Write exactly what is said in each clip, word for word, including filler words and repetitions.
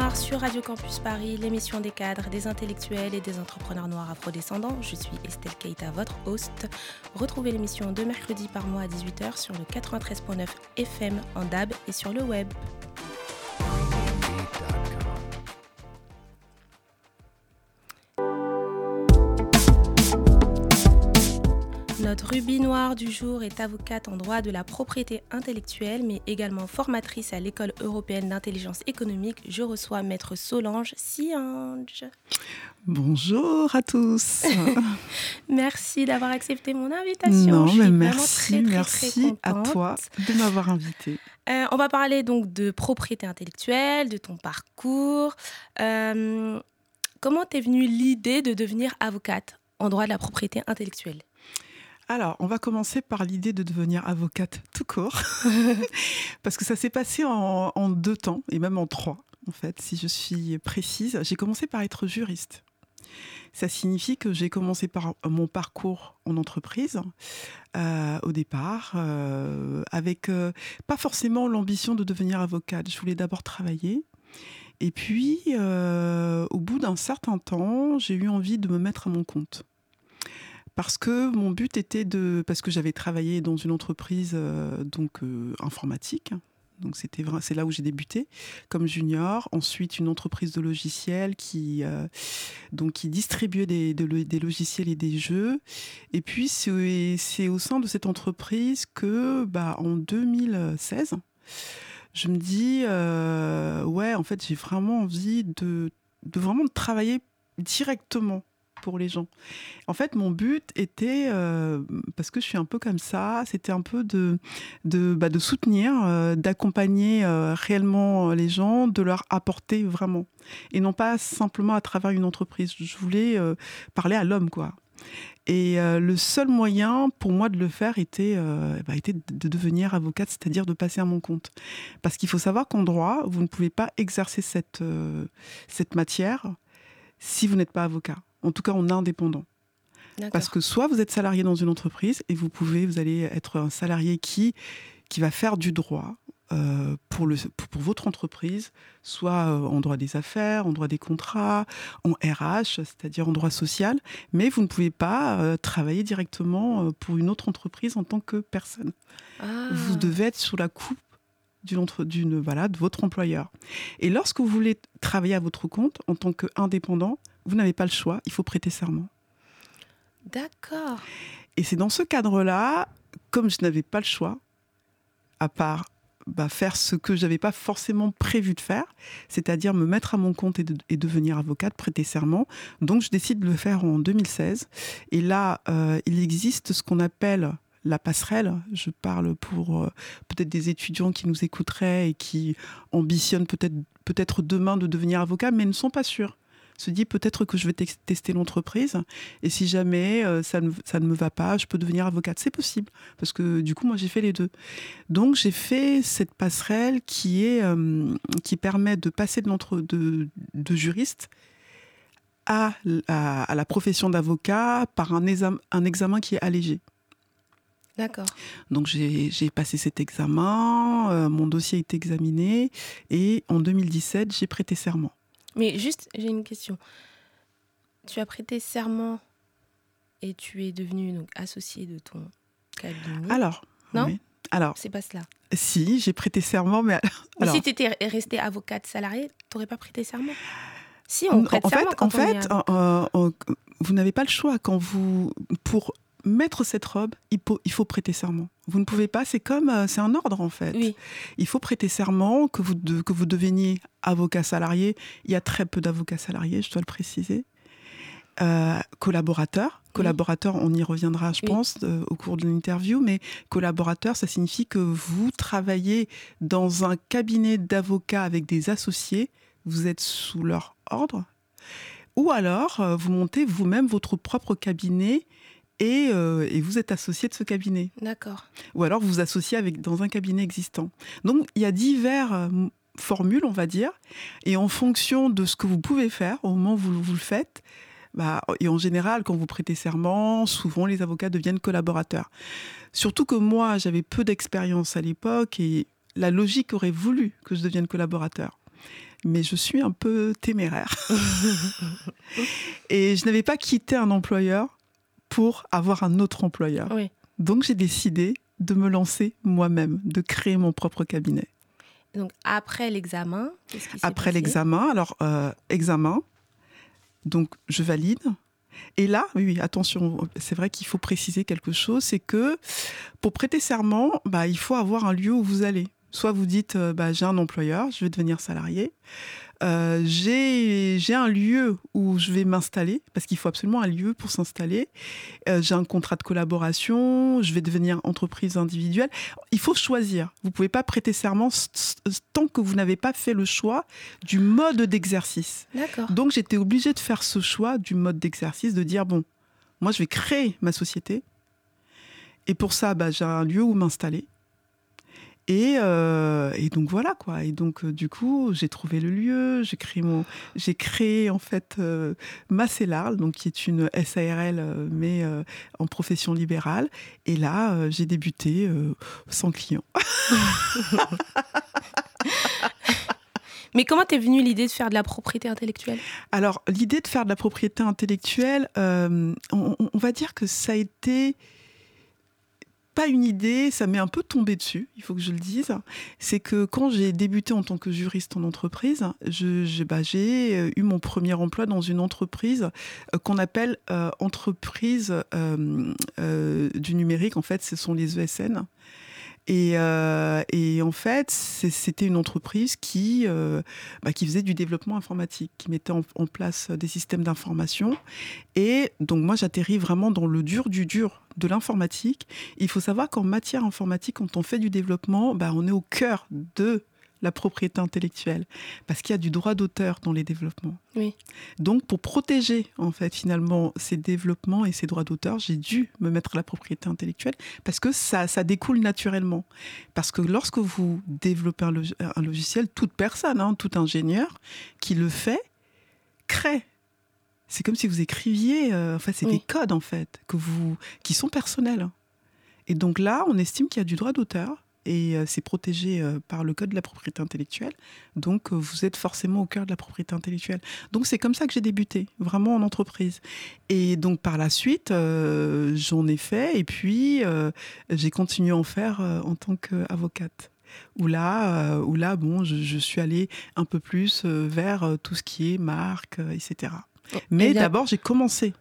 Noir sur Radio Campus Paris, l'émission des cadres, des intellectuels et des entrepreneurs noirs afrodescendants. Je suis Estelle Keita, votre host. Retrouvez l'émission deux mercredis par mois à dix-huit heures sur le quatre-vingt-treize virgule neuf F M en D A B et sur le web. Notre rubis noire du jour est avocate en droit de la propriété intellectuelle, mais également formatrice à l'École européenne d'intelligence économique. Je reçois Maître Solange Siange. Bonjour à tous. Merci d'avoir accepté mon invitation. Non, Je suis mais vraiment merci, très, très, merci très à contente. toi de m'avoir invitée. Euh, on va parler donc de propriété intellectuelle, de ton parcours. Euh, comment t'es venue l'idée de devenir avocate en droit de la propriété intellectuelle ? Alors, on va commencer par l'idée de devenir avocate tout court, parce que ça s'est passé en, en deux temps, et même en trois, en fait, si je suis précise. J'ai commencé par être juriste. Ça signifie que j'ai commencé par mon parcours en entreprise, euh, au départ, euh, avec euh, pas forcément l'ambition de devenir avocate. Je voulais d'abord travailler. Et puis, euh, au bout d'un certain temps, j'ai eu envie de me mettre à mon compte. Parce que mon but était de... Parce que j'avais travaillé dans une entreprise euh, donc, euh, informatique. Donc c'était vrai, c'est là où j'ai débuté comme junior. Ensuite, une entreprise de logiciels qui, euh, donc, qui distribuait des, de, des logiciels et des jeux. Et puis, c'est, c'est au sein de cette entreprise que, bah, en deux mille seize, je me dis, euh, ouais, en fait, j'ai vraiment envie de, de vraiment travailler directement pour les gens. En fait, mon but était, euh, parce que je suis un peu comme ça, c'était un peu de, de, bah, de soutenir, euh, d'accompagner euh, réellement les gens, de leur apporter vraiment. Et non pas simplement à travers une entreprise. Je voulais euh, parler à l'homme, quoi. Et euh, le seul moyen pour moi de le faire était, euh, bah, était de devenir avocate, c'est-à-dire de passer à mon compte. Parce qu'il faut savoir qu'en droit, vous ne pouvez pas exercer cette, euh, cette matière si vous n'êtes pas avocat. En tout cas, en indépendant. D'accord. Parce que soit vous êtes salarié dans une entreprise et vous pouvez, vous allez être un salarié qui, qui va faire du droit euh, pour, le, pour, pour votre entreprise, soit euh, en droit des affaires, en droit des contrats, en R H, c'est-à-dire en droit social, mais vous ne pouvez pas euh, travailler directement euh, pour une autre entreprise en tant que personne. Ah. Vous devez être sous la coupe d'une, d'une, voilà, de votre employeur. Et lorsque vous voulez travailler à votre compte en tant qu'indépendant, vous n'avez pas le choix, il faut prêter serment. D'accord. Et c'est dans ce cadre-là, comme je n'avais pas le choix, à part bah, faire ce que je n'avais pas forcément prévu de faire, c'est-à-dire me mettre à mon compte et, de, et devenir avocate, prêter serment. Donc je décide de le faire en deux mille seize. Et là, euh, il existe ce qu'on appelle la passerelle. Je parle pour euh, peut-être des étudiants qui nous écouteraient et qui ambitionnent peut-être, peut-être demain de devenir avocat, mais ne sont pas sûrs. Se dit peut-être que je vais te- tester l'entreprise et si jamais euh, ça, ne, ça ne me va pas, je peux devenir avocate. C'est possible parce que du coup, moi, j'ai fait les deux. Donc, j'ai fait cette passerelle qui, est, euh, qui permet de passer de, l'entre, de, de juriste à, à, à la profession d'avocat par un examen, un examen qui est allégé. D'accord. Donc, j'ai, j'ai passé cet examen, euh, mon dossier a été examiné et en deux mille dix-sept, j'ai prêté serment. Mais juste, j'ai une question. Tu as prêté serment et tu es devenu donc associé de ton cabinet. Alors, non, oui. Alors, c'est pas cela. Si, j'ai prêté serment, mais mais alors, si tu étais restée avocate salariée, tu n'aurais pas prêté serment. Si, on prête en serment fait, quand en on fait, est euh, euh, euh, vous n'avez pas le choix quand vous pour mettre cette robe, il faut, il faut prêter serment. Vous ne pouvez pas, c'est comme, euh, c'est un ordre en fait. Oui. Il faut prêter serment, que vous, de, que vous deveniez avocat salarié. Il y a très peu d'avocats salariés, je dois le préciser. Euh, collaborateur. Collaborateur, oui. On y reviendra, je oui. pense, euh, au cours de l'interview, mais collaborateur, ça signifie que vous travaillez dans un cabinet d'avocats avec des associés, vous êtes sous leur ordre, ou alors euh, vous montez vous-même votre propre cabinet Et, euh, et vous êtes associé de ce cabinet. D'accord. Ou alors vous vous associez avec, dans un cabinet existant. Donc il y a divers euh, formules, on va dire, et en fonction de ce que vous pouvez faire, au moment où vous, vous le faites, bah, et en général, quand vous prêtez serment, souvent les avocats deviennent collaborateurs. Surtout que moi, j'avais peu d'expérience à l'époque, et la logique aurait voulu que je devienne collaborateur. mais je suis un peu téméraire. Et je n'avais pas quitté un employeur pour avoir un autre employeur. Oui. Donc, j'ai décidé de me lancer moi-même, de créer mon propre cabinet. Donc, après l'examen, qu'est-ce qui s'est Après passé ? l'examen, alors, euh, examen, donc je valide. Et là, oui, oui, attention, c'est vrai qu'il faut préciser quelque chose, c'est que pour prêter serment, bah, il faut avoir un lieu où vous allez. Soit vous dites, euh, bah, j'ai un employeur, je vais devenir salarié. Euh, j'ai, j'ai un lieu où je vais m'installer, parce qu'il faut absolument un lieu pour s'installer. Euh, j'ai un contrat de collaboration, je vais devenir entreprise individuelle. Il faut choisir. Vous ne pouvez pas prêter serment tant que vous n'avez pas fait le choix du mode d'exercice. D'accord. Donc, j'étais obligée de faire ce choix du mode d'exercice, de dire, bon, moi, je vais créer ma société. Et pour ça, bah, j'ai un lieu où m'installer. Et, euh, et donc voilà quoi. Et donc euh, du coup, j'ai trouvé le lieu, j'ai créé mon, j'ai créé en fait euh, Massélarl, donc qui est une S A R L euh, mais euh, en profession libérale. Et là, euh, j'ai débuté euh, sans client. Mais comment t'es venue l'idée de faire de la propriété intellectuelle ? Alors l'idée de faire de la propriété intellectuelle, euh, on, on va dire que ça a été pas une idée, ça m'est un peu tombé dessus, il faut que je le dise. C'est que quand j'ai débuté en tant que juriste en entreprise, je, je, bah, j'ai eu mon premier emploi dans une entreprise euh, qu'on appelle euh, entreprise euh, euh, du numérique. En fait, ce sont les E S N. Et, euh, et en fait, c'est, c'était une entreprise qui, euh, bah, qui faisait du développement informatique, qui mettait en, en place des systèmes d'information. Et donc moi, j'atterris vraiment dans le dur du dur de l'informatique. Il faut savoir qu'en matière informatique, quand on fait du développement, bah, on est au cœur de la propriété intellectuelle, parce qu'il y a du droit d'auteur dans les développements. Oui. Donc, pour protéger, en fait, finalement, ces développements et ces droits d'auteur, j'ai dû me mettre à la propriété intellectuelle, parce que ça, ça découle naturellement. Parce que lorsque vous développez un, log- un logiciel, toute personne, hein, tout ingénieur qui le fait, crée. C'est comme si vous écriviez, euh, enfin, c'est oui. des codes, en fait, que vous, qui sont personnels. Et donc là, on estime qu'il y a du droit d'auteur, et euh, c'est protégé euh, par le code de la propriété intellectuelle. Donc, euh, vous êtes forcément au cœur de la propriété intellectuelle. Donc, c'est comme ça que j'ai débuté, vraiment en entreprise. Et donc, par la suite, euh, j'en ai fait, et puis euh, j'ai continué à en faire euh, en tant qu'avocate. Où là, euh, où là bon, je, je suis allée un peu plus euh, vers euh, tout ce qui est marque, euh, et cetera. Mais bien... d'abord, j'ai commencé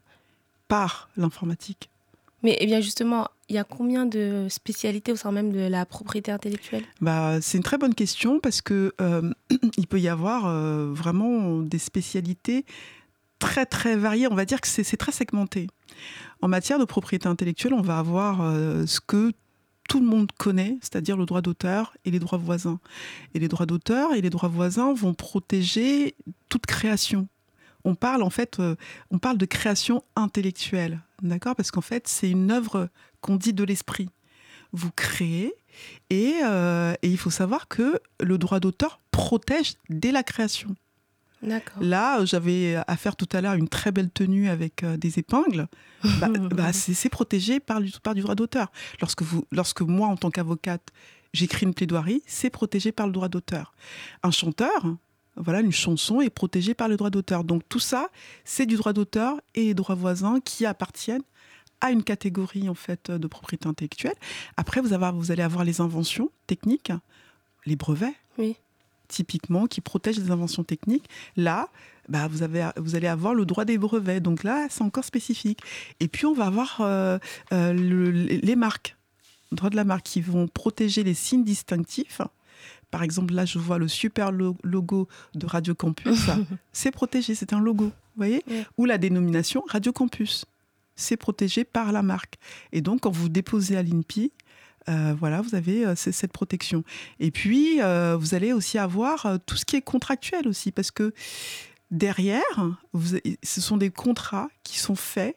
par l'informatique. Mais eh bien justement, il y a combien de spécialités au sein même de la propriété intellectuelle ? Bah, c'est une très bonne question parce que euh, il peut y avoir euh, vraiment des spécialités très très variées. On va dire que c'est, c'est très segmenté. En matière de propriété intellectuelle, on va avoir euh, ce que tout le monde connaît, c'est-à-dire le droit d'auteur et les droits voisins. Et les droits d'auteur et les droits voisins vont protéger toute création. On parle en fait, euh, on parle de création intellectuelle, d'accord ? Parce qu'en fait, c'est une œuvre qu'on dit de l'esprit. Vous créez et, euh, et il faut savoir que le droit d'auteur protège dès la création. D'accord. Là, j'avais à faire tout à l'heure une très belle tenue avec euh, des épingles. Bah, bah, c'est, c'est protégé par, par du droit d'auteur. Lorsque, vous, lorsque moi, en tant qu'avocate, j'écris une plaidoirie, c'est protégé par le droit d'auteur. Un chanteur... Voilà, une chanson est protégée par le droit d'auteur. Donc tout ça, c'est du droit d'auteur et les droits voisins qui appartiennent à une catégorie en fait de propriété intellectuelle. Après, vous, avez, vous allez avoir les inventions techniques, les brevets, oui. typiquement, qui protègent les inventions techniques. Là, bah, vous, avez, vous allez avoir le droit des brevets. Donc là, c'est encore spécifique. Et puis, on va avoir euh, euh, le, les marques, le droit de la marque, qui vont protéger les signes distinctifs. Par exemple, là, je vois le super logo de Radio Campus. C'est protégé, c'est un logo, vous voyez ? Ouais. Ou la dénomination Radio Campus. C'est protégé par la marque. Et donc, quand vous déposez à l'I N P I, euh, voilà, vous avez euh, cette protection. Et puis, euh, vous allez aussi avoir euh, tout ce qui est contractuel aussi, parce que derrière, vous, ce sont des contrats qui sont faits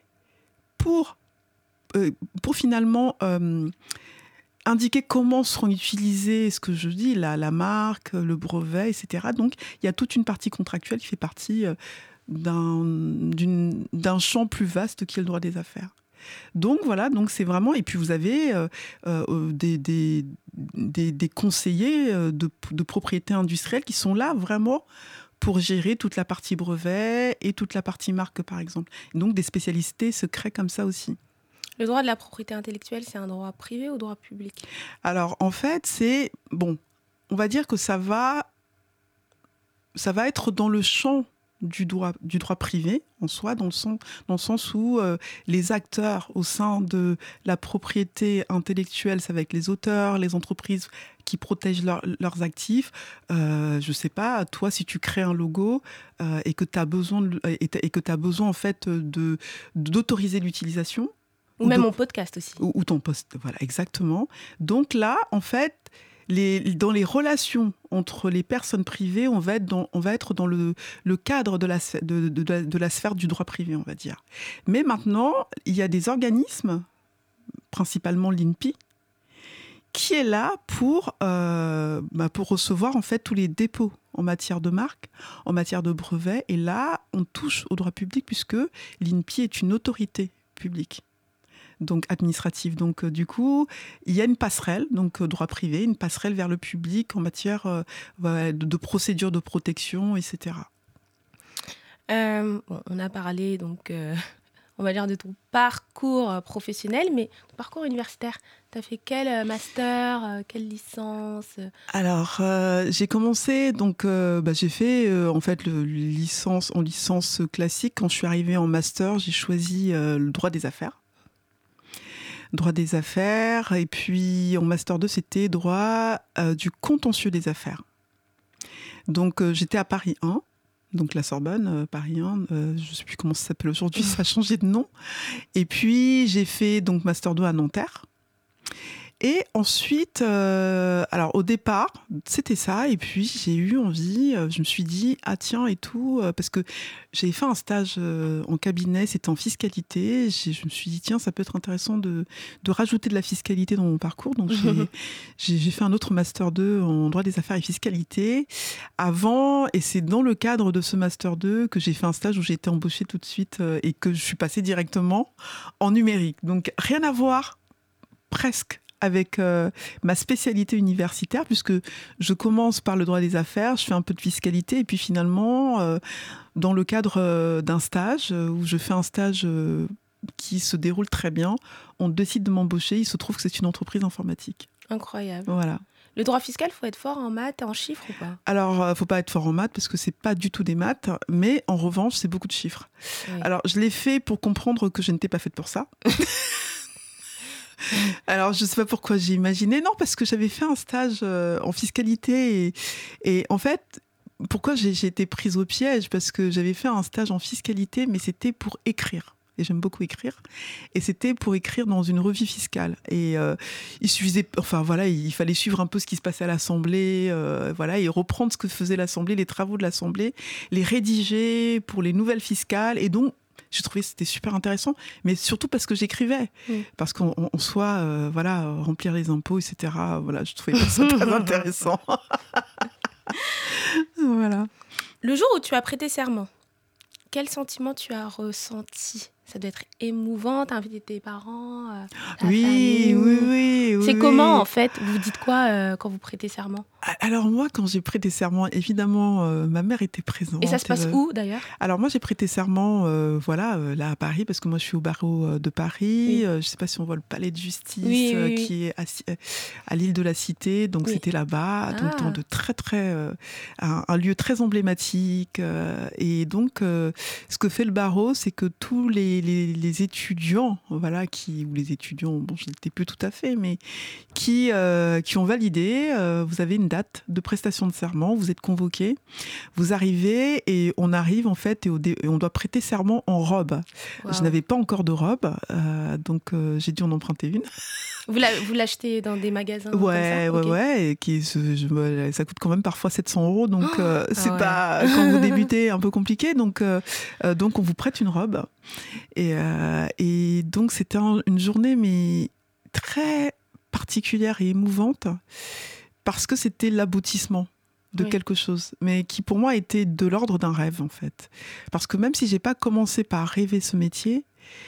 pour, euh, pour finalement... Euh, indiquer comment seront utilisés, ce que je dis, la, la marque, le brevet, et cetera. Donc, il y a toute une partie contractuelle qui fait partie d'un, d'une, d'un champ plus vaste qui est le droit des affaires. Donc voilà, donc c'est vraiment... Et puis vous avez euh, euh, des, des, des, des conseillers de, de propriété industrielle qui sont là vraiment pour gérer toute la partie brevet et toute la partie marque, par exemple. Donc des spécialités se créent comme ça aussi. Le droit de la propriété intellectuelle, c'est un droit privé ou droit public ? Alors en fait, c'est... Bon, on va dire que ça va, ça va être dans le champ du droit, du droit privé en soi, dans le sens, dans le sens où euh, les acteurs au sein de la propriété intellectuelle, ça va être les auteurs, les entreprises qui protègent leur, leurs actifs. Euh, je sais pas, toi, si tu crées un logo euh, et que tu as besoin, de, et, et que tu as besoin en fait de, d'autoriser l'utilisation. Ou, ou même de, mon podcast aussi. Ou, ou ton post, voilà, exactement. Donc là, en fait, Les, dans les relations entre les personnes privées, on va être dans, on va être dans le, le cadre de la, de, de, de la sphère du droit privé, on va dire. Mais maintenant, il y a des organismes, principalement l'I N P I, qui est là pour, euh, bah pour recevoir en fait tous les dépôts en matière de marque, en matière de brevet. Et là, on touche au droit public puisque l'I N P I est une autorité publique. Donc administrative. Donc euh, du coup, il y a une passerelle, donc euh, droit privé, une passerelle vers le public en matière euh, ouais, de, de procédures de protection, et cetera. Euh, bon, on a parlé donc, euh, on va dire de ton parcours professionnel, mais ton parcours universitaire. Tu as fait quel master, euh, quelle licence ? Alors, euh, j'ai commencé, donc euh, bah, j'ai fait euh, en fait le licence en licence classique. Quand je suis arrivée en master, j'ai choisi euh, le droit des affaires. Droit des affaires, et puis en master deux, c'était droit euh, du contentieux des affaires. Donc euh, j'étais à Paris un, donc la Sorbonne, euh, Paris un, euh, je ne sais plus comment ça s'appelle aujourd'hui, ça a changé de nom. Et puis j'ai fait donc master deux à Nanterre. Et ensuite, euh, alors au départ, c'était ça. Et puis j'ai eu envie, euh, je me suis dit, ah tiens et tout, euh, parce que j'ai fait un stage euh, en cabinet, c'était en fiscalité. J'ai, je me suis dit, tiens, ça peut être intéressant de, de rajouter de la fiscalité dans mon parcours. Donc j'ai, j'ai, j'ai fait un autre master deux en droit des affaires et fiscalité. Avant, et c'est dans le cadre de ce master deux que j'ai fait un stage où j'ai été embauchée tout de suite euh, et que je suis passée directement en numérique. Donc rien à voir, presque, avec euh, ma spécialité universitaire, puisque je commence par le droit des affaires, je fais un peu de fiscalité, et puis finalement, euh, dans le cadre euh, d'un stage, euh, où je fais un stage euh, qui se déroule très bien, on décide de m'embaucher, il se trouve que c'est une entreprise informatique. Incroyable. Voilà. Le droit fiscal, il faut être fort en maths et en chiffres ou pas ? Alors, il ne faut pas être fort en maths, parce que ce n'est pas du tout des maths, mais en revanche, c'est beaucoup de chiffres. Oui. Alors, je l'ai fait pour comprendre que je n'étais pas faite pour ça. Alors, je ne sais pas pourquoi j'ai imaginé. Non, parce que j'avais fait un stage euh, en fiscalité. Et, et en fait, pourquoi j'ai, j'ai été prise au piège ? Parce que j'avais fait un stage en fiscalité, mais c'était pour écrire. Et j'aime beaucoup écrire. Et c'était pour écrire dans une revue fiscale. Et euh, il suffisait, enfin voilà, il fallait suivre un peu ce qui se passait à l'Assemblée, euh, voilà, et reprendre ce que faisait l'Assemblée, les travaux de l'Assemblée, les rédiger pour les nouvelles fiscales. Et donc, je trouvais que c'était super intéressant, mais surtout parce que j'écrivais. Mmh. Parce qu'en en soi, euh, voilà, remplir les impôts, et cetera, voilà, je trouvais ça très intéressant. Voilà. Le jour où tu as prêté serment, quel sentiment tu as ressenti ? Ça doit être émouvant, t'as invité tes parents, euh, ta oui, famille. Oui, oui, oui. C'est oui. comment, en fait ? Vous dites quoi euh, quand vous prêtez serment ? Alors moi, quand j'ai prêté serment, évidemment, euh, ma mère était présente. Et ça se passe euh... où, d'ailleurs ? Alors moi, j'ai prêté serment, euh, voilà, euh, là à Paris, parce que moi, je suis au barreau de Paris. Oui. Euh, je ne sais pas si on voit le palais de justice oui, euh, oui, qui oui. est à, à l'île de la Cité. Donc oui. c'était là-bas, Ah. donc dans de très très euh, un, un lieu très emblématique. Euh, et donc, euh, ce que fait le barreau, c'est que tous les, les, les étudiants, voilà, qui ou les étudiants, bon, je n'étais plus tout à fait, mais qui euh, qui ont validé, euh, vous avez une date de prestation de serment, vous êtes convoqué, vous arrivez et on arrive en fait et, au dé- et on doit prêter serment en robe. Wow. Je n'avais pas encore de robe, euh, donc euh, j'ai dû en emprunter une. Vous, la, vous l'achetez dans des magasins Ouais, comme ça ouais, okay. ouais, et qui, je, je, ça coûte quand même parfois sept cents euros, donc oh, euh, c'est ah ouais. pas, quand vous débutez, un peu compliqué, donc, euh, donc on vous prête une robe. Et, euh, et donc c'était un, une journée mais très particulière et émouvante, parce que c'était l'aboutissement de oui. quelque chose, mais qui pour moi était de l'ordre d'un rêve en fait. Parce que même si j'ai pas commencé par rêver ce métier,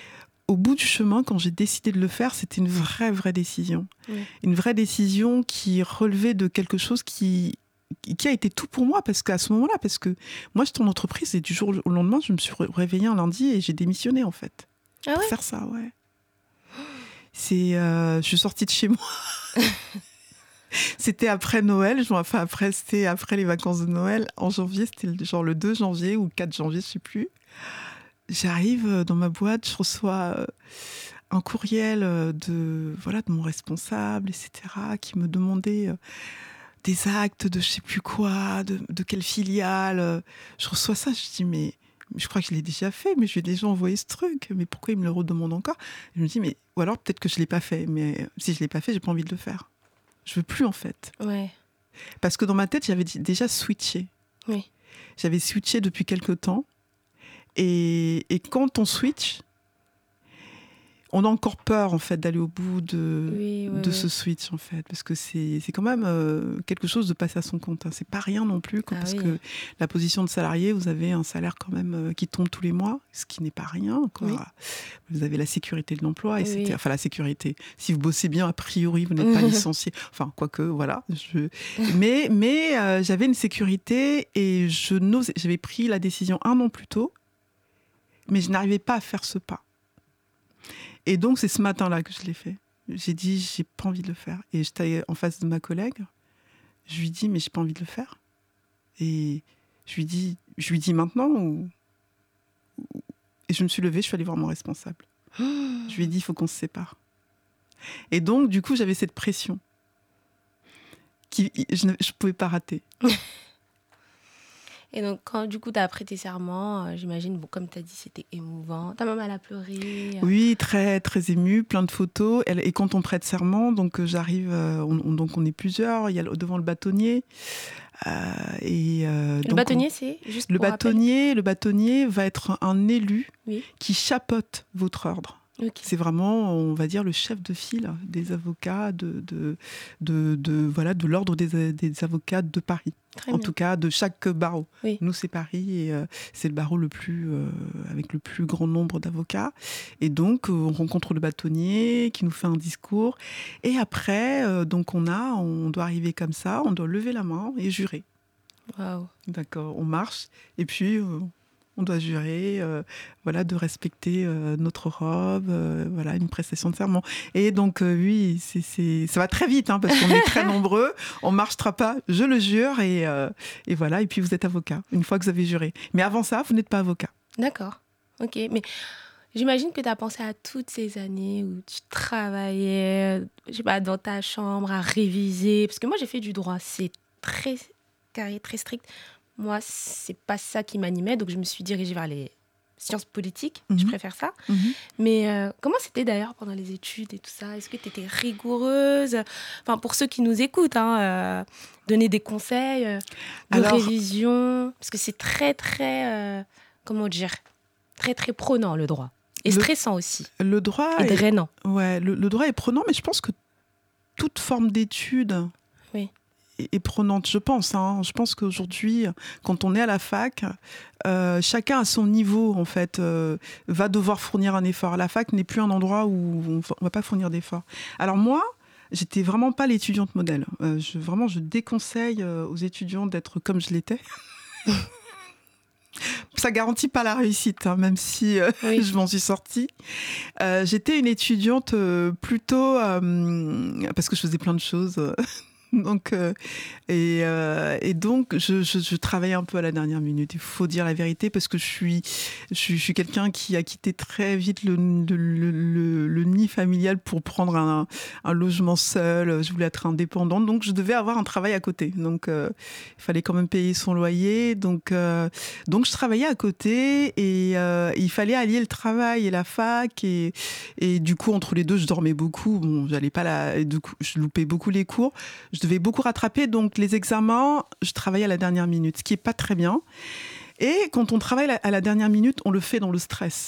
au bout du chemin, quand j'ai décidé de le faire, c'était une vraie, vraie décision. Oui. Une vraie décision qui relevait de quelque chose qui, qui a été tout pour moi, parce qu'à ce moment-là, parce que moi, j'étais en entreprise et du jour au lendemain, je me suis réveillée un lundi et j'ai démissionné, en fait. Ah ouais? Pour faire ça, ouais. C'est, euh, je suis sortie de chez moi. C'était après Noël, enfin après, c'était après les vacances de Noël. En janvier, c'était genre le deux janvier ou quatre janvier, je ne sais plus. J'arrive dans ma boîte, je reçois un courriel de, voilà, de mon responsable, et cetera, qui me demandait des actes de je ne sais plus quoi, de, de quelle filiale. Je reçois ça, je dis, mais je crois que je l'ai déjà fait, mais je lui ai déjà envoyé ce truc. Mais pourquoi il me le redemande encore? Je me dis, mais ou alors peut-être que je ne l'ai pas fait. Mais si je ne l'ai pas fait, je n'ai pas envie de le faire. Je veux plus, en fait. Ouais. Parce que dans ma tête, j'avais déjà switché. Oui. J'avais switché depuis quelque temps. Et, et quand on switch, on a encore peur, en fait, d'aller au bout de, oui, oui, de oui. ce switch, en fait. Parce que c'est, c'est quand même euh, quelque chose de passer à son compte. Hein. C'est pas rien non plus. Quoi, ah, parce oui. que la position de salarié, vous avez un salaire quand même euh, qui tombe tous les mois, ce qui n'est pas rien. Quoi. Oui. Vous avez la sécurité de l'emploi. Et oui. Enfin, la sécurité. Si vous bossez bien, a priori, vous n'êtes pas licencié. Enfin, quoique, voilà. Je... mais mais euh, j'avais une sécurité et je n'osais... j'avais pris la décision un an plus tôt. Mais je n'arrivais pas à faire ce pas. Et donc, c'est ce matin-là que je l'ai fait. J'ai dit, j'ai pas envie de le faire. Et j'étais en face de ma collègue. Je lui dis, mais j'ai pas envie de le faire. Et je lui dis, je lui dis maintenant ou... Et je me suis levée, je suis allée voir mon responsable. Je lui ai dit, il faut qu'on se sépare. Et donc, du coup, j'avais cette pression qui je ne je pouvais pas rater. Et donc, quand du coup, tu as prêté serment, euh, j'imagine, bon, comme tu as dit, c'était émouvant. Ta maman, elle a pleuré. Oui, très, très émue, plein de photos. Elle, et quand on prête serment, donc euh, j'arrive, euh, on, on, donc on est plusieurs, il y a devant le bâtonnier. Euh, et, euh, le donc bâtonnier, on, c'est juste le pour bâtonnier, rappel. Le bâtonnier va être un élu oui. qui chapeaute votre ordre. Okay. C'est vraiment, on va dire, le chef de file des avocats de, de, de, de, voilà, de l'ordre des, des avocats de Paris. Très en bien. tout cas, de chaque barreau. Oui. Nous, c'est Paris et euh, c'est le barreau le plus, euh, avec le plus grand nombre d'avocats. Et donc, euh, on rencontre le bâtonnier qui nous fait un discours. Et après, euh, donc on a, on doit arriver comme ça, on doit lever la main et jurer. Waouh. D'accord, on marche et puis... Euh, on doit jurer euh, voilà, de respecter euh, notre robe, euh, voilà, une prestation de serment. Et donc, euh, oui, c'est, c'est... ça va très vite, hein, parce qu'on est très nombreux, on ne marchera pas, je le jure, et, euh, et voilà, et puis vous êtes avocat, une fois que vous avez juré. Mais avant ça, vous n'êtes pas avocat. D'accord, ok. Mais j'imagine que tu as pensé à toutes ces années où tu travaillais, je sais pas, dans ta chambre, à réviser, parce que moi, j'ai fait du droit, c'est très carré, très strict. Moi, c'est pas ça qui m'animait, donc je me suis dirigée vers les sciences politiques. Mmh. Je préfère ça. Mmh. Mais euh, comment c'était d'ailleurs pendant les études et tout ça? Est-ce que tu étais rigoureuse? Enfin, pour ceux qui nous écoutent, hein, euh, donner des conseils euh, de Alors, révision, parce que c'est très, très, euh, comment dire, très, très prenant le droit. Et le, stressant aussi. Le droit et drainant. Est, ouais, le, le droit est prenant, mais je pense que toute forme d'études... Oui. est prenante, je pense. Hein. Je pense qu'aujourd'hui, quand on est à la fac, euh, chacun à son niveau, en fait, euh, va devoir fournir un effort. La fac n'est plus un endroit où on ne va pas fournir d'efforts. Alors moi, j'étais vraiment pas l'étudiante modèle. Euh, je, vraiment, je déconseille euh, aux étudiants d'être comme je l'étais. Ça garantit pas la réussite, hein, même si euh, oui. je m'en suis sortie. Euh, j'étais une étudiante euh, plutôt... Euh, parce que je faisais plein de choses... Euh, Donc, euh, et, euh, et donc, je, je, je travaillais un peu à la dernière minute. Il faut dire la vérité parce que je suis, je suis, je suis quelqu'un qui a quitté très vite le, le, le, le, le nid familial pour prendre un, un logement seul. Je voulais être indépendante, donc je devais avoir un travail à côté. Donc, euh, il fallait quand même payer son loyer. Donc, euh, donc je travaillais à côté et euh, il fallait allier le travail et la fac. Et, et du coup, entre les deux, je dormais beaucoup. Bon, j'allais pas la, du coup, je loupais beaucoup les cours. Je devais beaucoup rattraper, donc les examens, je travaillais à la dernière minute, ce qui n'est pas très bien. Et quand on travaille à la dernière minute, on le fait dans le stress.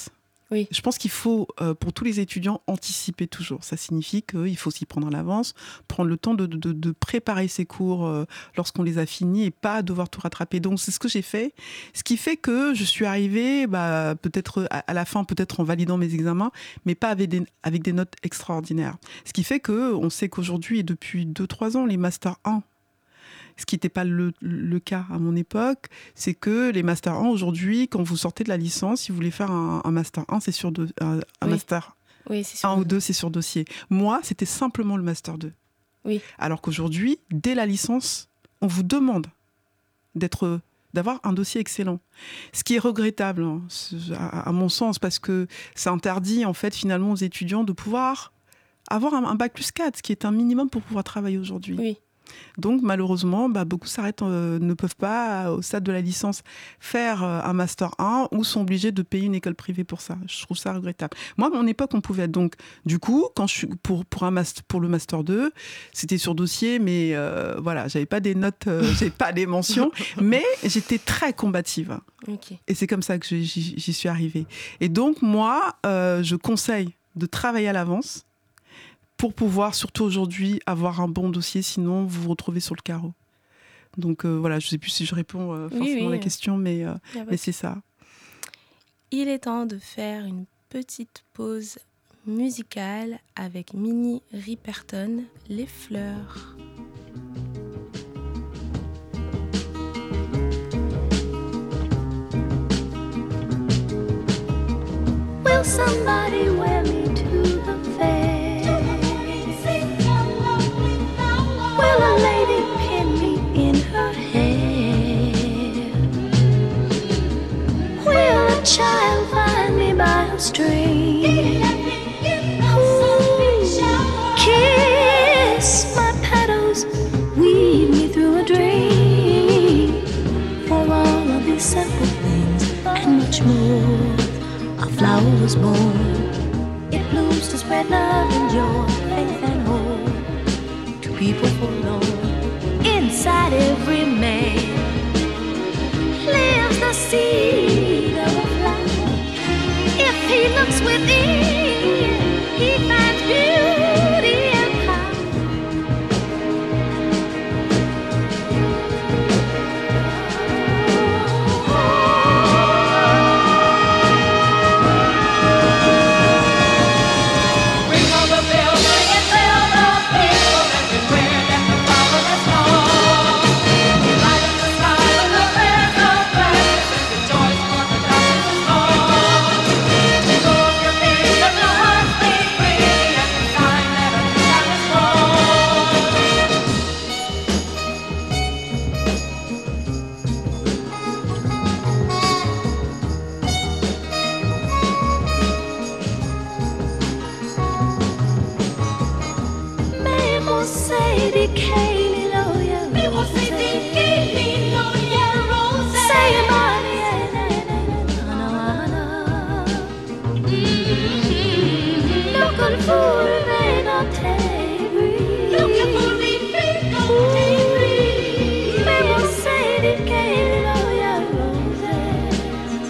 Oui. Je pense qu'il faut, euh, pour tous les étudiants, anticiper toujours. Ça signifie qu'il faut s'y prendre à l'avance, prendre le temps de, de, de préparer ses cours euh, lorsqu'on les a finis et pas devoir tout rattraper. Donc, c'est ce que j'ai fait. Ce qui fait que je suis arrivée, bah, peut-être à, à la fin, peut-être en validant mes examens, mais pas avec des, avec des notes extraordinaires. Ce qui fait qu'on sait qu'aujourd'hui, et depuis deux trois ans, les Master un, ce qui n'était pas le, le cas à mon époque, c'est que les Master un, aujourd'hui, quand vous sortez de la licence, si vous voulez faire un, un Master un, c'est sur do, un, un oui. Master oui, c'est sur un le... ou deux, c'est sur dossier. Moi, c'était simplement le Master deux. Oui. Alors qu'aujourd'hui, dès la licence, on vous demande d'être, d'avoir un dossier excellent. Ce qui est regrettable, hein, à, à mon sens, parce que ça interdit, en fait, finalement, aux étudiants de pouvoir avoir un, un bac plus quatre, ce qui est un minimum pour pouvoir travailler aujourd'hui. Oui. Donc malheureusement, bah, beaucoup s'arrêtent, euh, ne peuvent pas, au stade de la licence, faire euh, un Master un ou sont obligés de payer une école privée pour ça. Je trouve ça regrettable. Moi, à mon époque, on pouvait. Donc, du coup, quand je suis, pour, pour, un master, pour le Master deux, c'était sur dossier, mais euh, voilà, j'avais pas des notes, euh, j'avais pas des mentions, mais j'étais très combative. Okay. Et c'est comme ça que j'y, j'y suis arrivée. Et donc, moi, euh, je conseille de travailler à l'avance, pour pouvoir, surtout aujourd'hui, avoir un bon dossier, sinon vous vous retrouvez sur le carreau. Donc euh, voilà, je ne sais plus si je réponds euh, forcément oui, oui. à la question, mais, euh, mais c'est ça. Il est temps de faire une petite pause musicale avec Minnie Riperton, Les Fleurs. Will somebody wear me to the fair? Will a lady pin me in her hair? Will a child find me by a string? Ooh, kiss my petals, weave me through a dream. For all of these simple things and much more, a flower was born. It blooms to spread love and joy, faith and hope to people forlorn. Inside every man lives the seed of a flower. If he looks within, he finds beauty and power. Ring on the bell, ring and tell the people everywhere that the flower has come. Light up the sky with the band of gladness and rejoice for the darkness is gone. Take off your feet, let your hearts be free, and the sign that a new time has come. Mais mon Sadie Kaylee Loya, mais mon Sadie Kaylee Loya, Rose, say body, looking for a rain or table, looking for a rain or table. Mais mon Sadie Kaylee Loya, roses,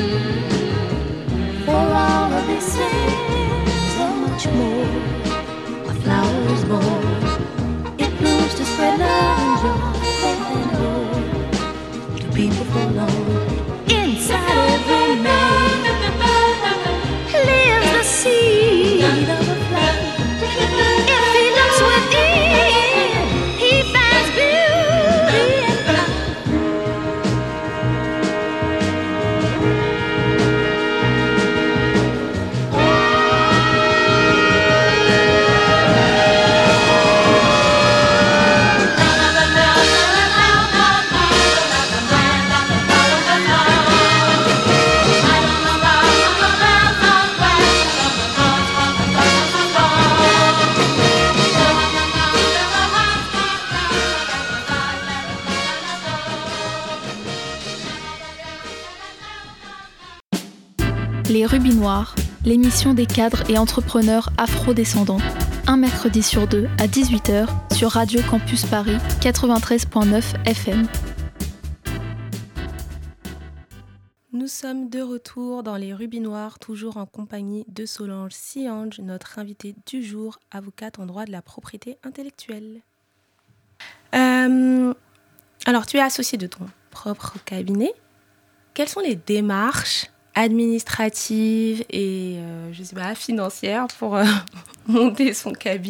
for all of these things, so much more. A flower is born. It blooms to spread love and joy, faith and hope to people forlorn. Inside every man lives the seed of a flower. If he looks within, he finds beauty and power. Les Rubis Noirs, l'émission des cadres et entrepreneurs afro-descendants. Un mercredi sur deux à dix-huit heures sur Radio Campus Paris quatre-vingt-treize neuf F M. Nous sommes de retour dans les Rubis Noirs, toujours en compagnie de Solange Siange, notre invitée du jour, avocate en droit de la propriété intellectuelle. Euh, alors, tu es associée de ton propre cabinet. Quelles sont les démarches administratives et, euh, je sais pas, financières pour euh, monter son cabinet ?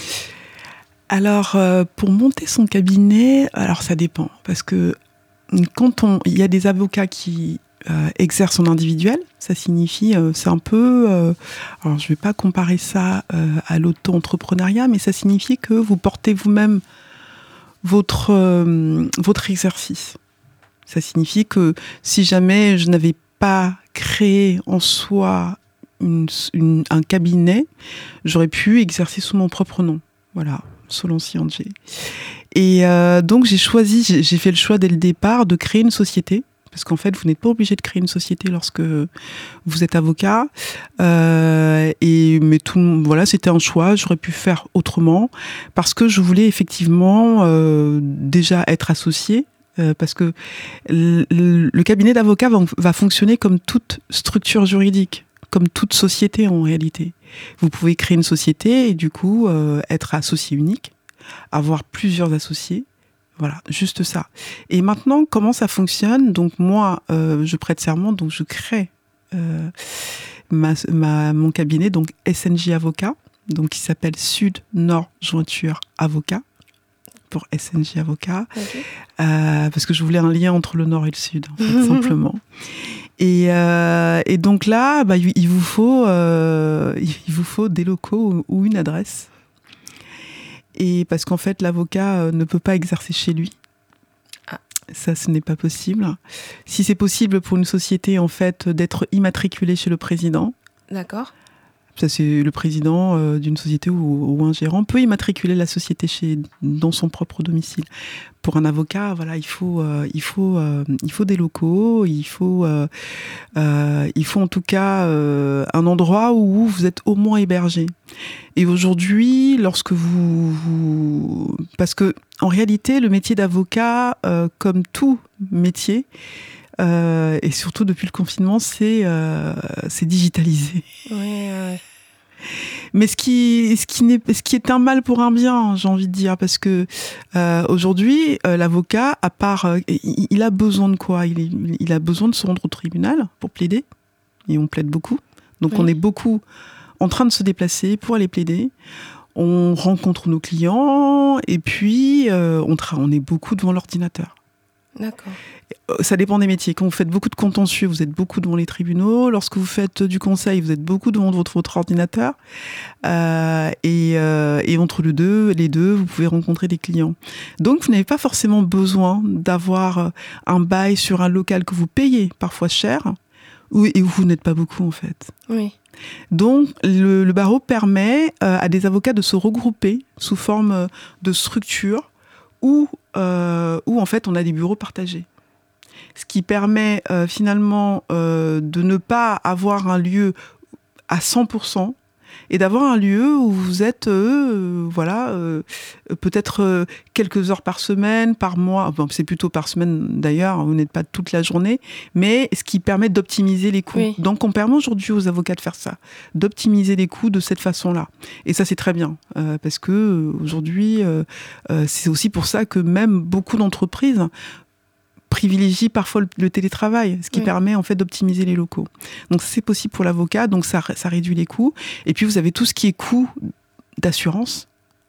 Alors, euh, pour monter son cabinet, alors ça dépend, parce que quand on, il y a des avocats qui euh, exercent en individuel, ça signifie, euh, c'est un peu, euh, alors je ne vais pas comparer ça euh, à l'auto-entrepreneuriat, mais ça signifie que vous portez vous-même votre, euh, votre exercice. Ça signifie que si jamais je n'avais pas créé en soi une, une, un cabinet, j'aurais pu exercer sous mon propre nom. Voilà, Solange Siange. Et euh, donc j'ai choisi, j'ai, j'ai fait le choix dès le départ de créer une société, parce qu'en fait vous n'êtes pas obligé de créer une société lorsque vous êtes avocat. Euh, et mais tout, voilà, c'était un choix. J'aurais pu faire autrement, parce que je voulais effectivement euh, déjà être associée. Euh, parce que le, le cabinet d'avocats va, va fonctionner comme toute structure juridique, comme toute société en réalité. Vous pouvez créer une société et du coup euh, être associé unique, avoir plusieurs associés, voilà, juste ça. Et maintenant, comment ça fonctionne ? Donc moi, euh, je prête serment, donc je crée euh, ma, ma, mon cabinet, donc S N J Avocat, donc qui s'appelle Sud Nord Jointure Avocat. Pour S N J Avocat, okay. euh, parce que je voulais un lien entre le Nord et le Sud, en fait, simplement. Et, euh, et donc là, bah, il, vous faut, euh, il vous faut des locaux ou, ou une adresse. Et parce qu'en fait, l'avocat ne peut pas exercer chez lui. Ah. Ça, ce n'est pas possible. Si c'est possible pour une société, en fait, d'être immatriculé chez le président. D'accord. Ça, c'est le président euh, d'une société ou, ou un gérant peut immatriculer la société chez, dans son propre domicile. Pour un avocat, voilà, il faut, euh, il faut, euh, il faut des locaux, il faut, euh, euh, il faut en tout cas euh, un endroit où vous êtes au moins hébergé. Et aujourd'hui, lorsque vous, vous, parce que en réalité, le métier d'avocat, euh, comme tout métier, Euh, et surtout depuis le confinement, c'est, euh, c'est digitalisé. Ouais, ouais. Mais ce qui, ce, qui n'est, ce qui est un mal pour un bien, j'ai envie de dire, parce que euh, aujourd'hui, euh, l'avocat, à part, euh, il, il a besoin de quoi ? il, est, il a besoin de se rendre au tribunal pour plaider, et on plaide beaucoup. Donc oui. On est beaucoup en train de se déplacer pour aller plaider. On rencontre nos clients, et puis euh, on, tra- on est beaucoup devant l'ordinateur. D'accord. Ça dépend des métiers. Quand vous faites beaucoup de contentieux, vous êtes beaucoup devant les tribunaux. Lorsque vous faites du conseil, vous êtes beaucoup devant votre, votre ordinateur. Euh, et, euh, et entre les deux, les deux, vous pouvez rencontrer des clients. Donc, vous n'avez pas forcément besoin d'avoir un bail sur un local que vous payez parfois cher où, et où vous n'êtes pas beaucoup, en fait. Oui. Donc, le, le barreau permet euh, à des avocats de se regrouper sous forme de structure où, euh, où, en fait, on a des bureaux partagés. Ce qui permet euh, finalement euh, de ne pas avoir un lieu à cent pour cent et d'avoir un lieu où vous êtes euh, voilà, euh, peut-être euh, quelques heures par semaine, par mois, bon, c'est plutôt par semaine d'ailleurs, vous n'êtes pas toute la journée, mais ce qui permet d'optimiser les coûts. Oui. Donc on permet aujourd'hui aux avocats de faire ça, d'optimiser les coûts de cette façon-là. Et ça c'est très bien, euh, parce que euh, aujourd'hui, euh, euh, c'est aussi pour ça que même beaucoup d'entreprises privilégie parfois le, le télétravail, ce qui oui. permet en fait d'optimiser les locaux. Donc c'est possible pour l'avocat, donc ça, ça réduit les coûts. Et puis vous avez tout ce qui est coût d'assurance,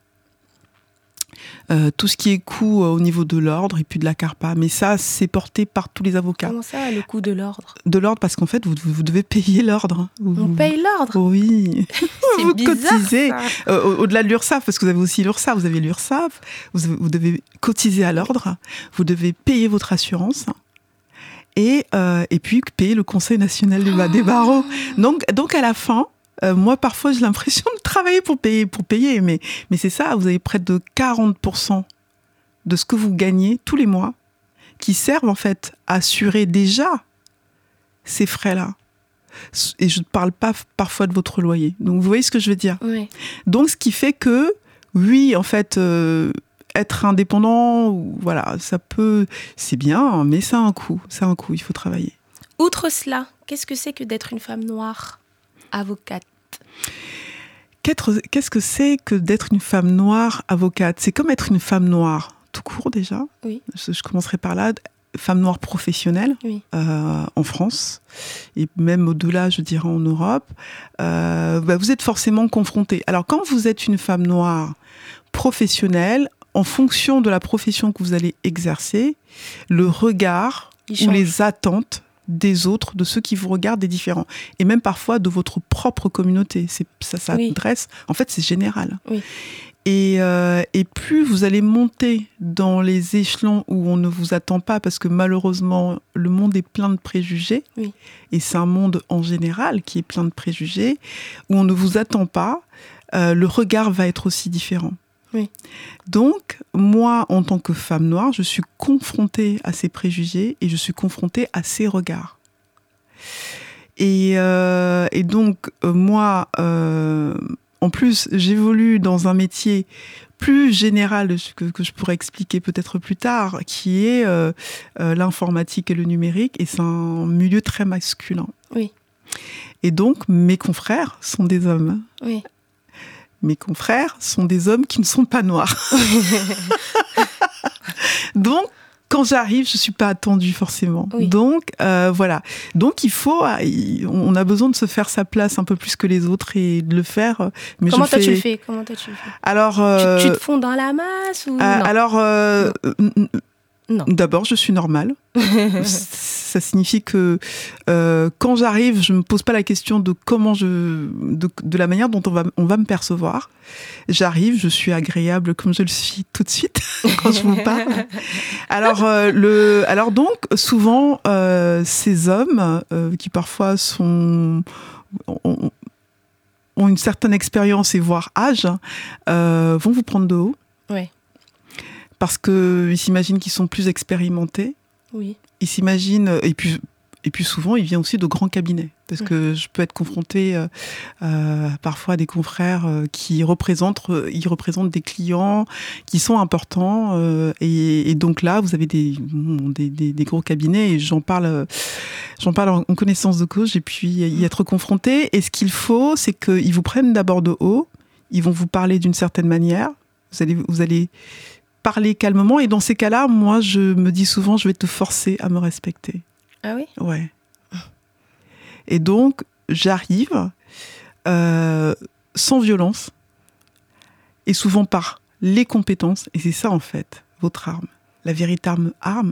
euh, tout ce qui est coût euh, au niveau de l'ordre et puis de la CARPA. Mais ça, c'est porté par tous les avocats. Comment ça, le coût de l'ordre ? De l'ordre, parce qu'en fait, vous, vous devez payer l'ordre. Vous, On paye l'ordre ? Oui. C'est vous bizarre, cotisez. Ça. Euh, au-delà de l'URSSAF, parce que vous avez aussi l'URSSAF, vous avez l'URSSAF, vous, vous devez cotiser à l'ordre, vous devez payer votre assurance. Et, euh, et puis payer le Conseil national oh. des barreaux. Donc, donc à la fin, Euh, moi, parfois, j'ai l'impression de travailler pour payer, pour payer, mais, mais c'est ça, vous avez près de quarante pour cent de ce que vous gagnez tous les mois qui servent en fait à assurer déjà ces frais-là. Et je ne parle pas parfois de votre loyer. Donc, vous voyez ce que je veux dire ? Oui. Donc, ce qui fait que, oui, en fait, euh, être indépendant, voilà, ça peut, c'est bien, mais ça a un coût, ça a un coût, il faut travailler. Outre cela, qu'est-ce que c'est que d'être une femme noire avocate ? Qu'être- Qu'est-ce que c'est que d'être une femme noire avocate ? C'est comme être une femme noire, tout court déjà. Oui. Je, je commencerai par là. Femme noire professionnelle Oui. euh, en France et même au-delà, je dirais en Europe. Euh, bah, vous êtes forcément confrontée. Alors quand vous êtes une femme noire professionnelle, en fonction de la profession que vous allez exercer, le regard Il ou change. les attentes des autres, de ceux qui vous regardent est différent. Et même parfois de votre propre communauté. C'est, ça s'adresse, oui. En fait, c'est général. Oui. Et, euh, et plus vous allez monter dans les échelons où on ne vous attend pas, parce que malheureusement, le monde est plein de préjugés, oui. et c'est un monde en général qui est plein de préjugés, où on ne vous attend pas, euh, le regard va être aussi différent. Oui. Donc, moi, en tant que femme noire, je suis confrontée à ces préjugés et je suis confrontée à ces regards. Et, euh, et donc, euh, moi, euh, en plus, j'évolue dans un métier plus général que, que je pourrais expliquer peut-être plus tard, qui est euh, euh, l'informatique et le numérique, et c'est un milieu très masculin. Oui. Et donc, mes confrères sont des hommes. Oui. Mes confrères sont des hommes qui ne sont pas noirs. Donc, quand j'arrive, je ne suis pas attendue forcément. Oui. Donc, euh, voilà. Donc, il faut, on a besoin de se faire sa place un peu plus que les autres et de le faire. Mais Comment je toi fais... tu le fais Comment toi tu le fais Alors, euh... tu, tu te fonds dans la masse ou euh, non Alors, euh... non. Non. D'abord, je suis normale. Ça signifie que euh, quand j'arrive, je me pose pas la question de comment je, de, de la manière dont on va, on va me percevoir. J'arrive, je suis agréable comme je le suis tout de suite quand je vous parle. Alors, euh, le, alors donc, souvent, euh, ces hommes euh, qui parfois sont ont, ont une certaine expérience et voire âge, euh, vont vous prendre de haut. Ouais. Parce qu'ils s'imaginent qu'ils sont plus expérimentés. Oui. Ils s'imaginent... Et puis, et puis souvent, il vient aussi de grands cabinets. Parce mmh. que je peux être confrontée euh, euh, parfois à des confrères euh, qui représentent, euh, ils représentent des clients qui sont importants. Euh, et, et donc là, vous avez des, des, des, des gros cabinets. Et j'en parle, euh, j'en parle en, en connaissance de cause. J'ai pu y être confrontée. Et ce qu'il faut, c'est qu'ils vous prennent d'abord de haut. Ils vont vous parler d'une certaine manière. Vous allez... Vous allez parler calmement, et dans ces cas-là, moi, je me dis souvent, je vais te forcer à me respecter. Ah oui ? Ouais. Et donc, j'arrive euh, sans violence, et souvent par les compétences, et c'est ça, en fait, votre arme. La véritable arme,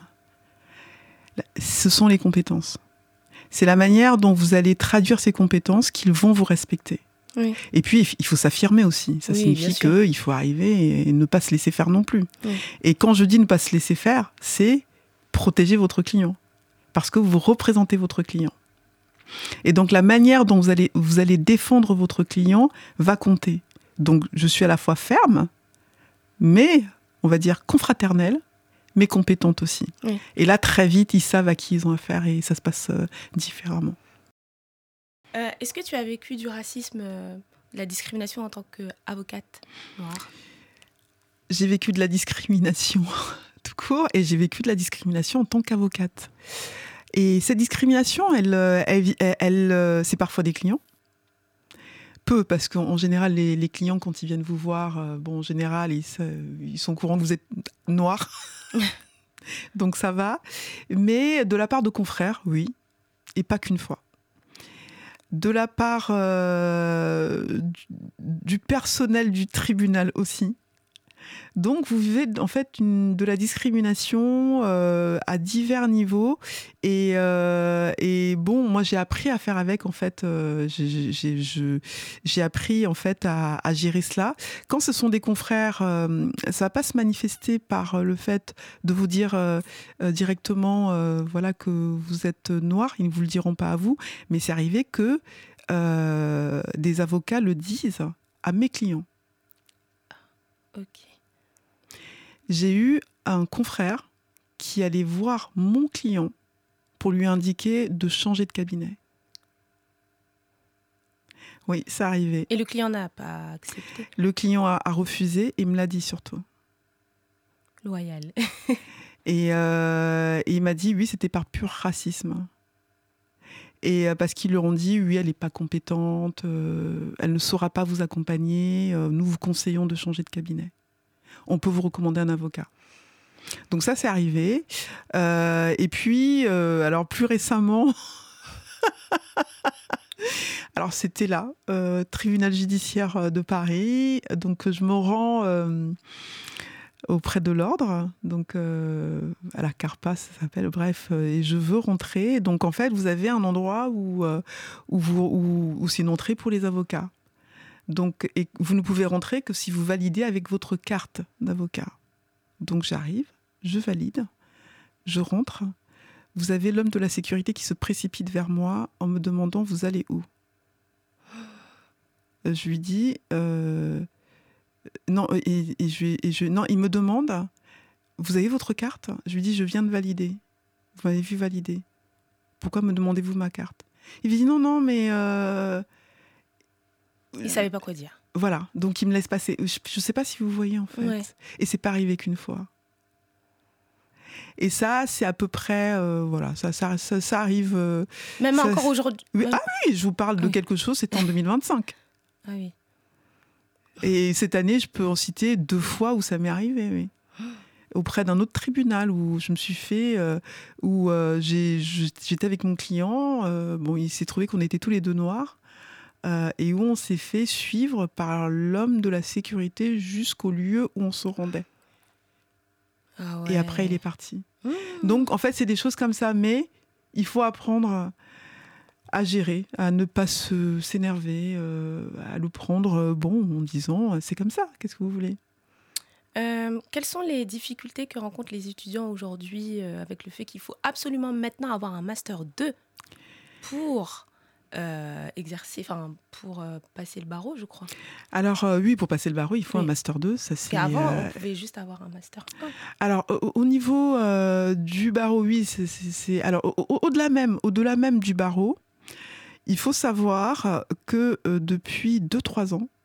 ce sont les compétences. C'est la manière dont vous allez traduire ces compétences qu'ils vont vous respecter. Oui. Et puis, il faut s'affirmer aussi. Ça oui, signifie qu'il faut arriver et ne pas se laisser faire non plus. Oui. Et quand je dis ne pas se laisser faire, c'est protéger votre client. Parce que vous représentez votre client. Et donc, la manière dont vous allez, vous allez défendre votre client va compter. Donc, je suis à la fois ferme, mais, on va dire, confraternelle, mais compétente aussi. Oui. Et là, très vite, ils savent à qui ils ont affaire et ça se passe euh, différemment. Euh, est-ce que tu as vécu du racisme, euh, de la discrimination en tant qu'avocate noire ? J'ai vécu de la discrimination tout court et j'ai vécu de la discrimination en tant qu'avocate. Et cette discrimination, elle, elle, elle, elle, c'est parfois des clients. Peu, parce qu'en général, les, les clients, quand ils viennent vous voir, euh, bon, en général, ils, ils sont au courant que vous êtes noir. Donc ça va. Mais de la part de confrères, oui. Et pas qu'une fois. De la part euh, du, du personnel du tribunal aussi. Donc, vous vivez en fait une, de la discrimination euh, à divers niveaux. Et, euh, et bon, moi, j'ai appris à faire avec, en fait. Euh, j'ai, j'ai, je, j'ai appris, en fait, à, à gérer cela. Quand ce sont des confrères, euh, ça ne va pas se manifester par le fait de vous dire euh, euh, directement euh, voilà, que vous êtes noir. Ils ne vous le diront pas à vous. Mais c'est arrivé que euh, des avocats le disent à mes clients. Ok. J'ai eu un confrère qui allait voir mon client pour lui indiquer de changer de cabinet. Oui, ça arrivait. Et le client n'a pas accepté ? Le client a, a refusé et me l'a dit surtout. Loyal. et, euh, et il m'a dit, oui, c'était par pur racisme. Et euh, parce qu'ils leur ont dit, oui, elle n'est pas compétente, euh, elle ne saura pas vous accompagner, euh, nous vous conseillons de changer de cabinet. On peut vous recommander un avocat. Donc ça, c'est arrivé. Euh, et puis, euh, alors plus récemment, alors c'était là, euh, tribunal judiciaire de Paris. Donc je me rends euh, auprès de l'ordre, donc euh, à la Carpa, ça s'appelle. Bref, euh, et je veux rentrer. Donc en fait, vous avez un endroit où euh, où, vous, où, où c'est une entrée pour les avocats. Donc et vous ne pouvez rentrer que si vous validez avec votre carte d'avocat. Donc j'arrive, je valide, je rentre. Vous avez l'homme de la sécurité qui se précipite vers moi en me demandant « Vous allez où ?» Je lui dis euh, non, et, et je, et je, non, il me demande « Vous avez votre carte ?» Je lui dis « Je viens de valider. Vous m'avez vu valider. Pourquoi me demandez-vous ma carte ?» Il me dit « Non, non, mais... Euh... » Il ne savait pas quoi dire. Voilà, donc il me laisse passer. Je ne sais pas si vous voyez en fait. Ouais. Et c'est pas arrivé qu'une fois. Et ça, c'est à peu près, euh, voilà, ça, ça, ça, ça arrive. Euh, Même ça, encore aujourd'hui. Oui, ah oui, je vous parle de oui. quelque chose, c'est en deux mille vingt-cinq. Ah oui. Et cette année, je peux en citer deux fois où ça m'est arrivé, oui. Auprès d'un autre tribunal où je me suis fait, euh, où euh, j'ai, j'étais avec mon client, euh, bon, il s'est trouvé qu'on était tous les deux noirs. Euh, et où on s'est fait suivre par l'homme de la sécurité jusqu'au lieu où on se rendait. Ah ouais. Et après, il est parti. Mmh. Donc, en fait, c'est des choses comme ça. Mais il faut apprendre à gérer, à ne pas se, s'énerver, euh, à le prendre bon en disant « c'est comme ça, qu'est-ce que vous voulez ?» euh, Quelles sont les difficultés que rencontrent les étudiants aujourd'hui euh, avec le fait qu'il faut absolument maintenant avoir un Master deux pour... Euh, exercer, enfin pour euh, passer le barreau, je crois. Alors euh, oui, pour passer le barreau, il faut oui. un master deux. Ça, c'est, avant, euh... on pouvait juste avoir un master un. Alors au, au niveau euh, du barreau, oui, c'est, c'est, c'est... alors au, au, au-delà même, au-delà même du barreau, il faut savoir que euh, depuis deux trois ans,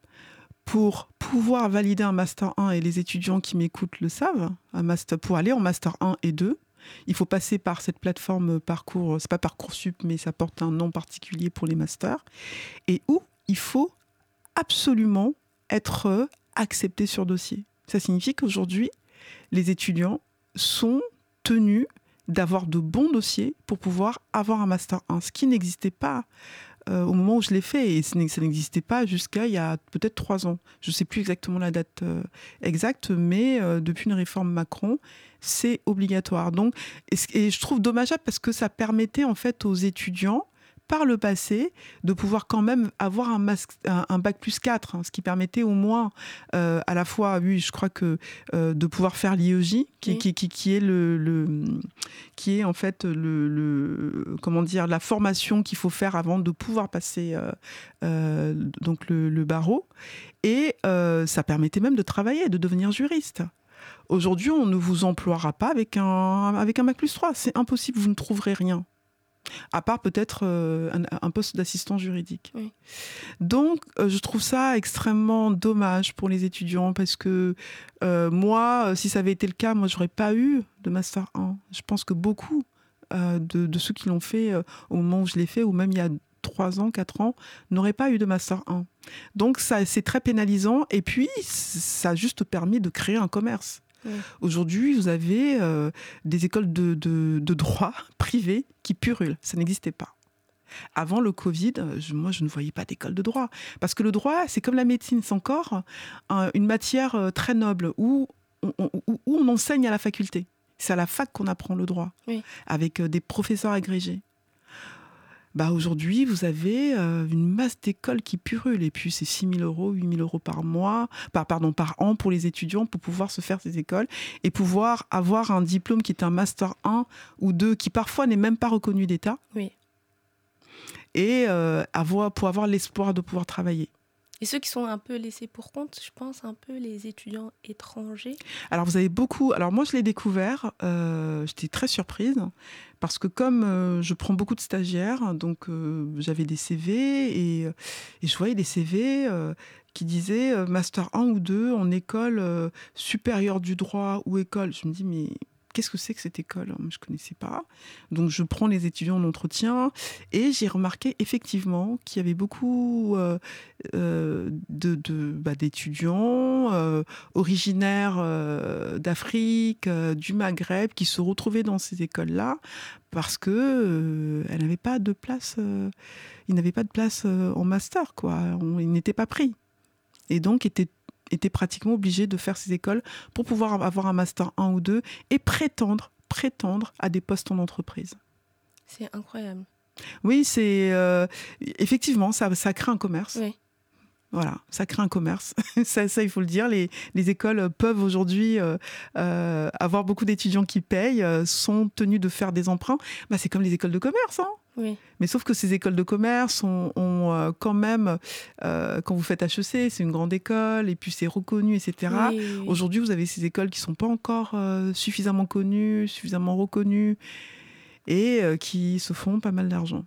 pour pouvoir valider un master un, et les étudiants qui m'écoutent le savent, un master, pour aller en master un et deux, il faut passer par cette plateforme Parcours, c'est pas Parcoursup, mais ça porte un nom particulier pour les masters, et où il faut absolument être accepté sur dossier. Ça signifie qu'aujourd'hui, les étudiants sont tenus d'avoir de bons dossiers pour pouvoir avoir un master un, ce qui n'existait pas euh, au moment où je l'ai fait, et ça n'existait pas jusqu'à il y a peut-être trois ans. Je ne sais plus exactement la date euh, exacte, mais euh, depuis une réforme Macron, c'est obligatoire. Donc, et, et je trouve dommageable parce que ça permettait en fait aux étudiants, par le passé, de pouvoir quand même avoir un, mas- un, un bac plus quatre, hein, ce qui permettait au moins euh, à la fois, oui, je crois que euh, de pouvoir faire l'I E J, qui, oui. qui, qui, qui est le, le, qui est en fait le, le, comment dire, la formation qu'il faut faire avant de pouvoir passer euh, euh, donc le, le barreau, et euh, ça permettait même de travailler, de devenir juriste. Aujourd'hui, on ne vous emploiera pas avec un, avec un bac plus trois, c'est impossible, vous ne trouverez rien. À part peut-être euh, un, un poste d'assistant juridique. Oui. Donc, euh, je trouve ça extrêmement dommage pour les étudiants parce que euh, moi, si ça avait été le cas, moi, j'aurais pas eu de Master un. Je pense que beaucoup euh, de, de ceux qui l'ont fait euh, au moment où je l'ai fait, ou même il y a trois ans, quatre ans, n'auraient pas eu de Master un. Donc, ça, c'est très pénalisant. Et puis, ça a juste permis de créer un commerce. Oui. Aujourd'hui, vous avez euh, des écoles de, de, de droit privées qui purulent. Ça n'existait pas. Avant le Covid, je, moi, je ne voyais pas d'école de droit. Parce que le droit, c'est comme la médecine, c'est encore un, une matière euh, très noble où on, on, où on enseigne à la faculté. C'est à la fac qu'on apprend le droit, oui. avec euh, des professeurs agrégés. Bah aujourd'hui, vous avez euh, une masse d'écoles qui purulent. Et puis, c'est six mille euros, huit mille euros par mois, par, pardon, par an pour les étudiants pour pouvoir se faire ces écoles et pouvoir avoir un diplôme qui est un Master un ou deux, qui parfois n'est même pas reconnu d'État. Oui. Et euh, avoir, pour avoir l'espoir de pouvoir travailler. Et ceux qui sont un peu laissés pour compte, je pense un peu les étudiants étrangers. Alors vous avez beaucoup. Alors moi je l'ai découvert. Euh, j'étais très surprise parce que comme euh, je prends beaucoup de stagiaires, donc euh, j'avais des C V et, et je voyais des C V euh, qui disaient euh, master un ou deux en école euh, supérieure du droit ou école. Je me dis mais qu'est-ce que c'est que cette école ? Je ne connaissais pas. Donc, je prends les étudiants en entretien et j'ai remarqué effectivement qu'il y avait beaucoup euh, euh, de, de, bah, d'étudiants euh, originaires euh, d'Afrique, euh, du Maghreb, qui se retrouvaient dans ces écoles-là parce qu'elles euh, n'avaient pas de place, euh, ils n'avaient pas de place euh, en master, quoi. On, ils n'étaient pas pris. Et donc, étaient étaient pratiquement obligés de faire ces écoles pour pouvoir avoir un master un ou deux et prétendre, prétendre à des postes en entreprise. C'est incroyable. Oui, c'est euh, effectivement, ça, ça crée un commerce. Oui. Voilà, ça crée un commerce. ça, ça, il faut le dire. Les, les écoles peuvent aujourd'hui euh, euh, avoir beaucoup d'étudiants qui payent, euh, sont tenus de faire des emprunts. Bah, c'est comme les écoles de commerce, hein. Oui. Mais sauf que ces écoles de commerce ont, ont euh, quand même, euh, quand vous faites H E C, c'est une grande école, et puis c'est reconnu, et cetera. Oui, oui, oui. Aujourd'hui, vous avez ces écoles qui ne sont pas encore euh, suffisamment connues, suffisamment reconnues, et euh, qui se font pas mal d'argent.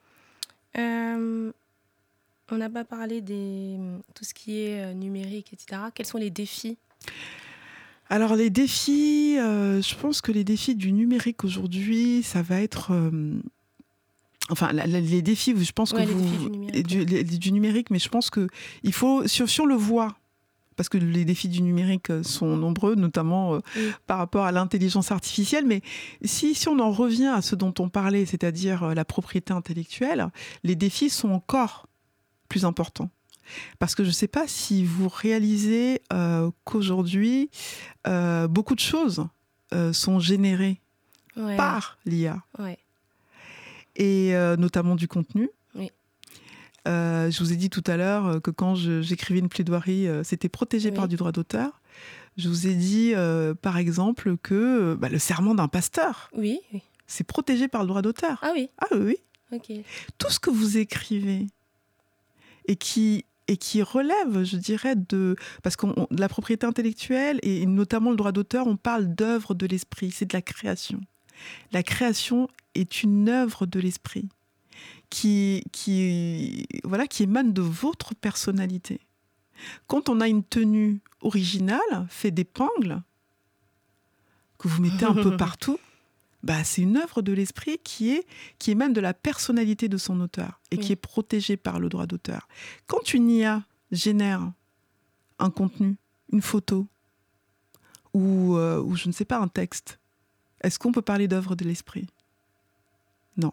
Euh, on n'a pas parlé de tout ce qui est euh, numérique, et cetera. Quels sont les défis ? Alors les défis, euh, je pense que les défis du numérique aujourd'hui, ça va être... Euh, Enfin, la, la, les défis, je pense ouais, que les vous... défis du numérique. Du, les, du numérique, mais je pense qu'il faut... Si, si on le voit, parce que les défis du numérique sont nombreux, notamment euh, Oui. par rapport à l'intelligence artificielle, mais si, si on en revient à ce dont on parlait, c'est-à-dire euh, la propriété intellectuelle, les défis sont encore plus importants. Parce que je ne sais pas si vous réalisez euh, qu'aujourd'hui, euh, beaucoup de choses euh, sont générées Ouais. par l'I A. Ouais. Et euh, notamment du contenu. Oui. Euh, je vous ai dit tout à l'heure que quand je, j'écrivais une plaidoirie, euh, c'était protégé Oui. par du droit d'auteur. Je vous ai dit, euh, par exemple, que bah, le serment d'un pasteur, Oui, oui. c'est protégé par le droit d'auteur. Ah oui, Ah oui, oui. ok. Tout ce que vous écrivez et qui, et qui relève, je dirais, de... Parce que la propriété intellectuelle, et notamment le droit d'auteur, on parle d'œuvre de l'esprit, c'est de la création. La création est une œuvre de l'esprit qui, qui, voilà, qui émane de votre personnalité. Quand on a une tenue originale, faite d'épingles, que vous mettez un peu partout, bah, c'est une œuvre de l'esprit qui, est, qui émane de la personnalité de son auteur et Oui. qui est protégée par le droit d'auteur. Quand une I A génère un contenu, une photo, ou, euh, ou je ne sais pas, un texte, est-ce qu'on peut parler d'œuvre de l'esprit ? Non.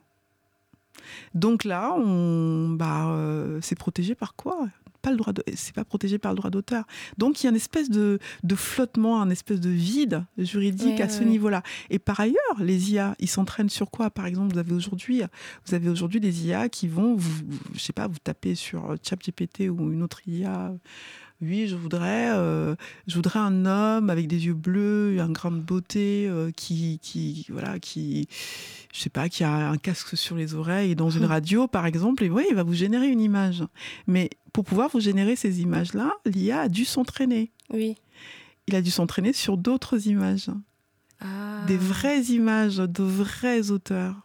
Donc là, on, bah, euh, c'est protégé par quoi ? Pas le droit de, c'est pas protégé par le droit d'auteur. Donc il y a une espèce de, de flottement, un espèce de vide juridique ouais, à ce ouais. niveau-là. Et par ailleurs, les I A, ils s'entraînent sur quoi ? Par exemple, vous avez aujourd'hui, vous avez aujourd'hui des I A qui vont, vous, vous, je sais pas, vous tapez sur ChatGPT ou une autre I A. Oui, je voudrais, euh, je voudrais un homme avec des yeux bleus, un grain de beauté, euh, qui, qui, voilà, qui, je sais pas, qui a un casque sur les oreilles et dans une radio, par exemple. Et oui, il va vous générer une image. Mais pour pouvoir vous générer ces images-là, l'I A a dû s'entraîner. Oui. Il a dû s'entraîner sur d'autres images, Ah. des vraies images de vrais auteurs,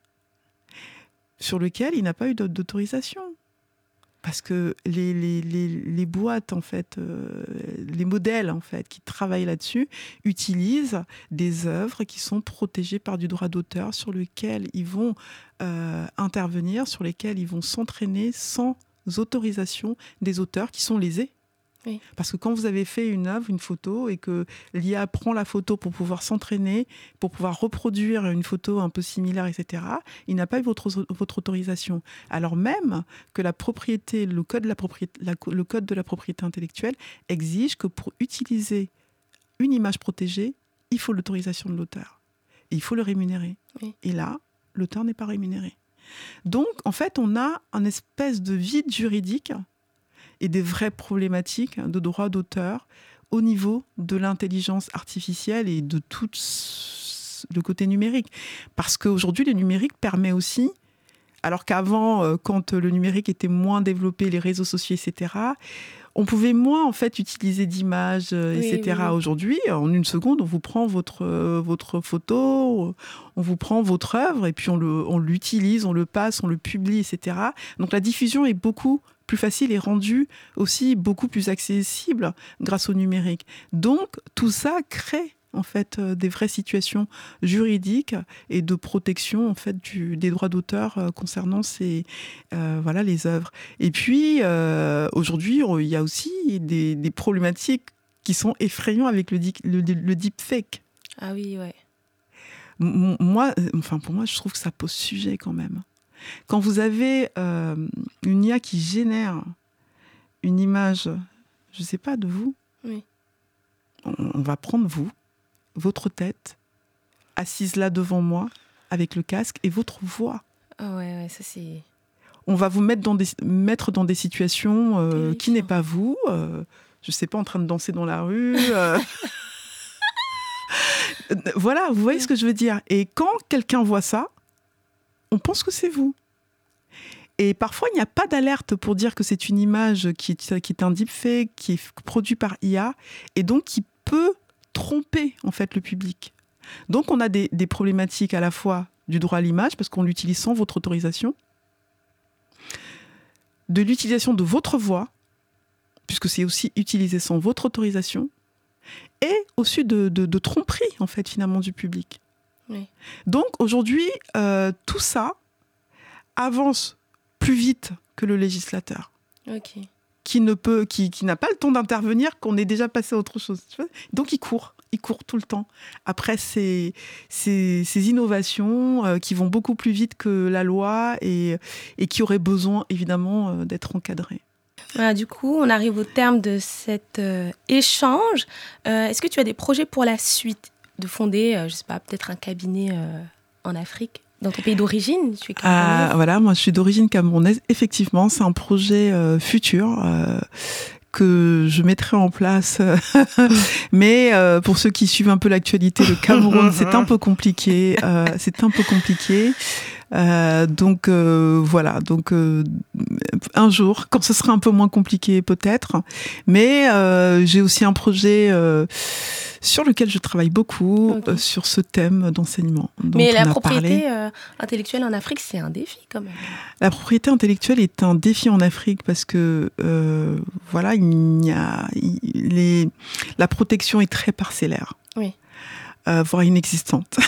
sur lesquels il n'a pas eu d'autorisation. Parce que les, les, les, les boîtes, en fait, euh, les modèles, en fait, qui travaillent là-dessus, utilisent des œuvres qui sont protégées par du droit d'auteur, sur lesquelles ils vont euh, intervenir, sur lesquelles ils vont s'entraîner sans autorisation des auteurs qui sont lésés. Oui. Parce que quand vous avez fait une œuvre, une photo, et que l'I A prend la photo pour pouvoir s'entraîner, pour pouvoir reproduire une photo un peu similaire, et cetera, il n'a pas eu votre, votre autorisation. Alors même que la propriété, le code de la propriété, la, le code de la propriété intellectuelle exige que pour utiliser une image protégée, il faut l'autorisation de l'auteur. Et il faut le rémunérer. Oui. Et là, l'auteur n'est pas rémunéré. Donc, en fait, on a un espèce de vide juridique et des vraies problématiques de droit d'auteur au niveau de l'intelligence artificielle et de tout le côté numérique. Parce qu'aujourd'hui, le numérique permet aussi, alors qu'avant, quand le numérique était moins développé, les réseaux sociaux, et cetera, on pouvait moins en fait utiliser d'images, oui, et cetera. Oui, oui. Aujourd'hui, en une seconde, on vous prend votre, votre photo, on vous prend votre œuvre et puis on, le, on l'utilise, on le passe, on le publie, et cetera. Donc la diffusion est beaucoup plus facile et rendue aussi beaucoup plus accessible grâce au numérique. Donc tout ça crée en fait, euh, des vraies situations juridiques et de protection en fait du, des droits d'auteur euh, concernant ces euh, voilà les œuvres. Et puis euh, aujourd'hui, il y a aussi des, des problématiques qui sont effrayantes avec le, le, le deepfake. Ah oui, ouais. M- moi, enfin pour moi, je trouve que ça pose sujet quand même. Quand vous avez euh, une I A qui génère une image, je sais pas, de vous, oui. on, on va prendre vous, votre tête, assise là devant moi, avec le casque, et votre voix. Ah ouais, ouais, ça c'est... On va vous mettre dans des, mettre dans des situations euh, qui n'est pas vous, euh, je sais pas, en train de danser dans la rue. Euh... voilà, vous voyez ce que je veux dire. Et quand quelqu'un voit ça, on pense que c'est vous. Et parfois, il n'y a pas d'alerte pour dire que c'est une image qui est, qui est un deepfake, qui est produit par I A, et donc qui peut tromper en fait le public. Donc, on a des, des problématiques à la fois du droit à l'image, parce qu'on l'utilise sans votre autorisation, de l'utilisation de votre voix, puisque c'est aussi utilisé sans votre autorisation, et aussi de, de, de tromperie, en fait, finalement, du public. Oui. Donc, aujourd'hui, euh, tout ça avance plus vite que le législateur. Ok. Qui ne peut, qui, qui n'a pas le temps d'intervenir, qu'on est déjà passé à autre chose. Tu vois ? Donc, il court. Il court tout le temps. Après, ces, ces, ces innovations euh, qui vont beaucoup plus vite que la loi et, et qui auraient besoin, évidemment, euh, d'être encadrées. Voilà, du coup, on arrive au terme de cet euh, échange. Euh, est-ce que tu as des projets pour la suite de fonder, euh, je sais pas, peut-être un cabinet euh, en Afrique, dans ton pays d'origine? Tu es camerounaise. Ah, voilà, moi, je suis d'origine camerounaise. Effectivement, c'est un projet euh, futur euh, que je mettrai en place. Mais euh, pour ceux qui suivent un peu l'actualité, le Cameroun, c'est un peu compliqué. Euh, c'est un peu compliqué. Euh, donc euh, voilà, donc euh, un jour, quand ce sera un peu moins compliqué peut-être, mais euh, j'ai aussi un projet euh, sur lequel je travaille beaucoup, okay. euh, sur ce thème d'enseignement. Mais la propriété euh, intellectuelle en Afrique, c'est un défi quand même. La propriété intellectuelle est un défi en Afrique parce que euh, voilà, il y a il, les, la protection est très parcellaire, oui. euh, voire inexistante.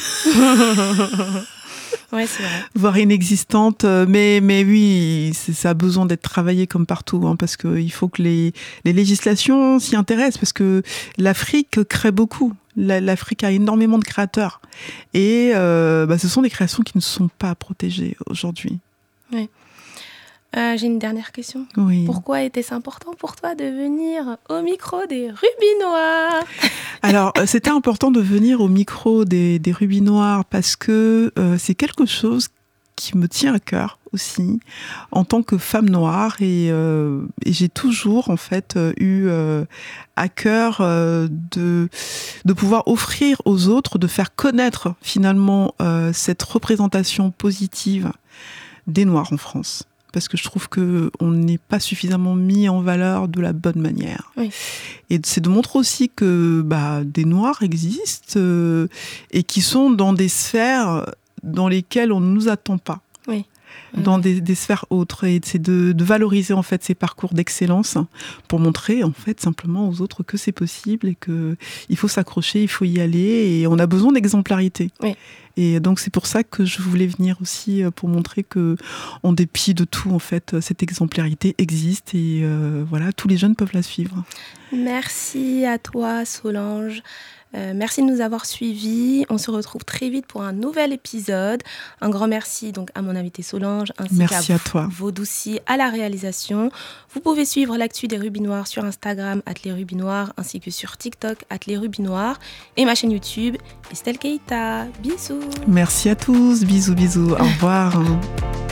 Ouais, c'est vrai. Voire inexistante, mais, mais oui, c'est, ça a besoin d'être travaillé comme partout, hein, parce qu'il faut que les, les législations s'y intéressent, parce que l'Afrique crée beaucoup. La, L'Afrique a énormément de créateurs. Et euh, bah, ce sont des créations qui ne sont pas protégées aujourd'hui. Oui. Euh, j'ai une dernière question. Oui. Pourquoi était-ce important pour toi de venir au micro des Rubis Noirs ? Alors, c'était important de venir au micro des, des Rubis Noirs parce que euh, c'est quelque chose qui me tient à cœur aussi en tant que femme noire et, euh, et j'ai toujours en fait eu euh, à cœur euh, de, de pouvoir offrir aux autres, de faire connaître finalement euh, cette représentation positive des Noirs en France. Parce que je trouve qu'on n'est pas suffisamment mis en valeur de la bonne manière. Oui. Et c'est de montrer aussi que bah, des Noirs existent euh, et qui sont dans des sphères dans lesquelles on ne nous attend pas. Oui. Dans oui. des, des sphères autres. Et c'est de, de valoriser en fait ces parcours d'excellence pour montrer en fait simplement aux autres que c'est possible et qu'il faut s'accrocher, il faut y aller et on a besoin d'exemplarité. Oui. Et donc c'est pour ça que je voulais venir aussi pour montrer que, en dépit de tout, en fait, cette exemplarité existe et euh, voilà, tous les jeunes peuvent la suivre. Merci à toi, Solange. Euh, merci de nous avoir suivis. On se retrouve très vite pour un nouvel épisode. Un grand merci donc à mon invité Solange ainsi merci qu'à à toi. Vaudoussi à la réalisation. Vous pouvez suivre l'actu des Rubis Noirs sur Instagram arobase les rubis noirs ainsi que sur TikTok arobase les rubis noirs et ma chaîne YouTube Estelle Keita. Bisous. Merci à tous. Bisous bisous. Au revoir.